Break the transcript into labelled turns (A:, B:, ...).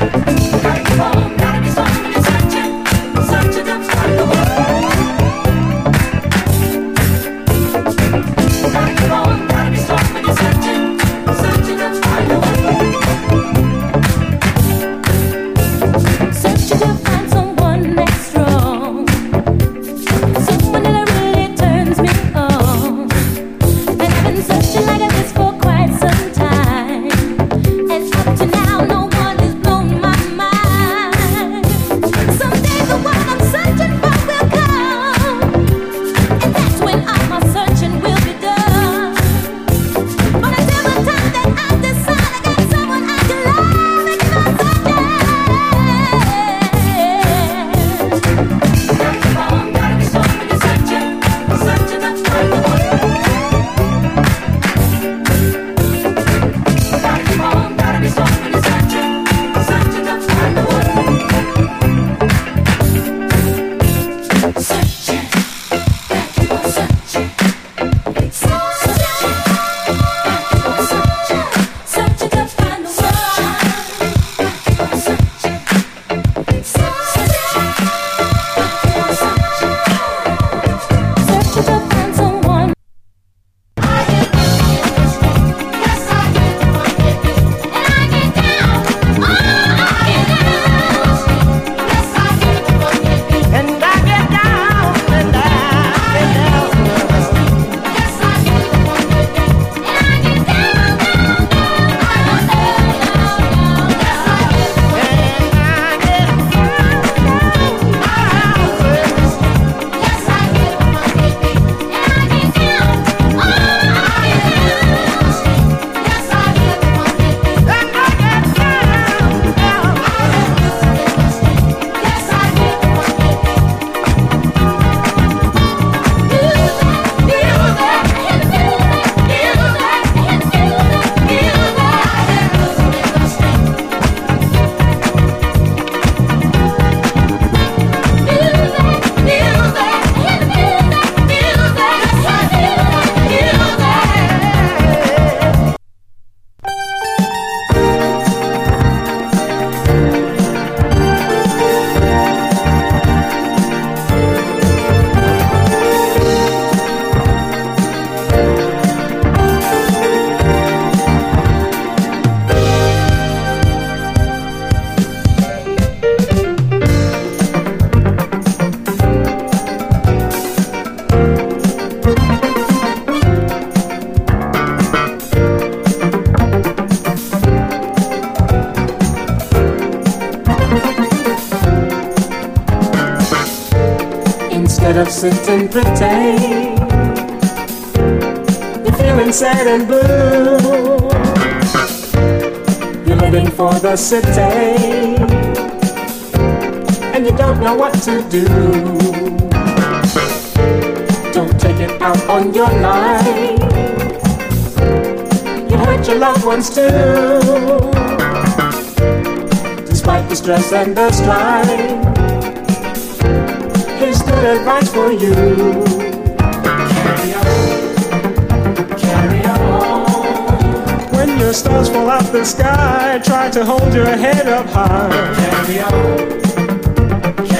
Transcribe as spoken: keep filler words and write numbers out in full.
A: Instead of sitting pretty, you're feeling sad and blue. You're living for the city, and you don't know what to do. Don't take it out on your life. You hurt your loved ones too. Despite the stress and the strife, here's good advice for you. Carry on, carry on. When your stars fall out the sky, try to hold your head up high. Carry on,